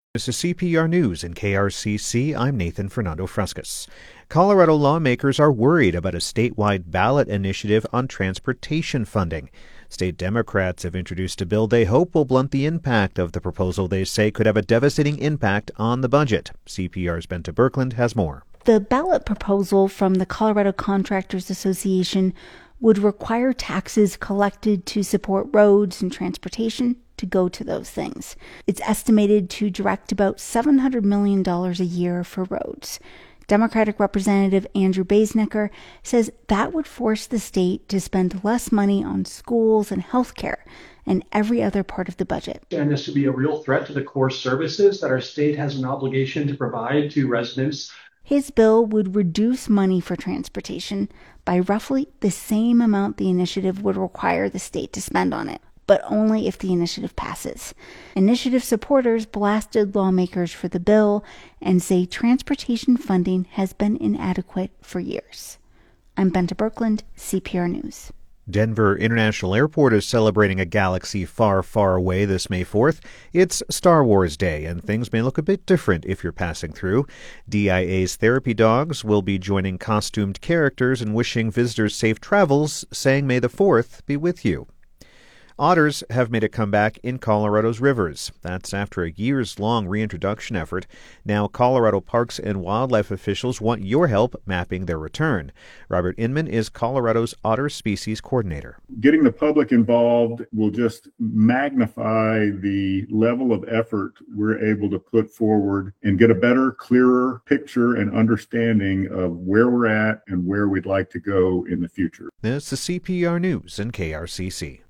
This is CPR News in KRCC. I'm Nathan Fernando Fruscas. Colorado lawmakers are worried about a statewide ballot initiative on transportation funding. State Democrats have introduced a bill they hope will blunt the impact of the proposal they say could have a devastating impact on the budget. CPR's Benta Birkeland has more. The ballot proposal from the Colorado Contractors Association would require taxes collected to support roads and transportation to go to those things. It's estimated to direct about $700 million a year for roads. Democratic Representative Andrew Baesnecker says that would force the state to spend less money on schools and healthcare and every other part of the budget. And this would be a real threat to the core services that our state has an obligation to provide to residents. His bill would reduce money for transportation by roughly the same amount the initiative would require the state to spend on it, but only if the initiative passes. Initiative supporters blasted lawmakers for the bill and say transportation funding has been inadequate for years. I'm Benta Birkeland, CPR News. Denver International Airport is celebrating a galaxy far, far away this May 4th. It's Star Wars Day, and things may look a bit different if you're passing through. DIA's therapy dogs will be joining costumed characters and wishing visitors safe travels, saying May the 4th be with you. Otters have made a comeback in Colorado's rivers. That's after a years-long reintroduction effort. Now Colorado Parks and Wildlife officials want your help mapping their return. Robert Inman is Colorado's otter species coordinator. Getting the public involved will just magnify the level of effort we're able to put forward and get a better, clearer picture and understanding of where we're at and where we'd like to go in the future. This is CPR News in KRCC.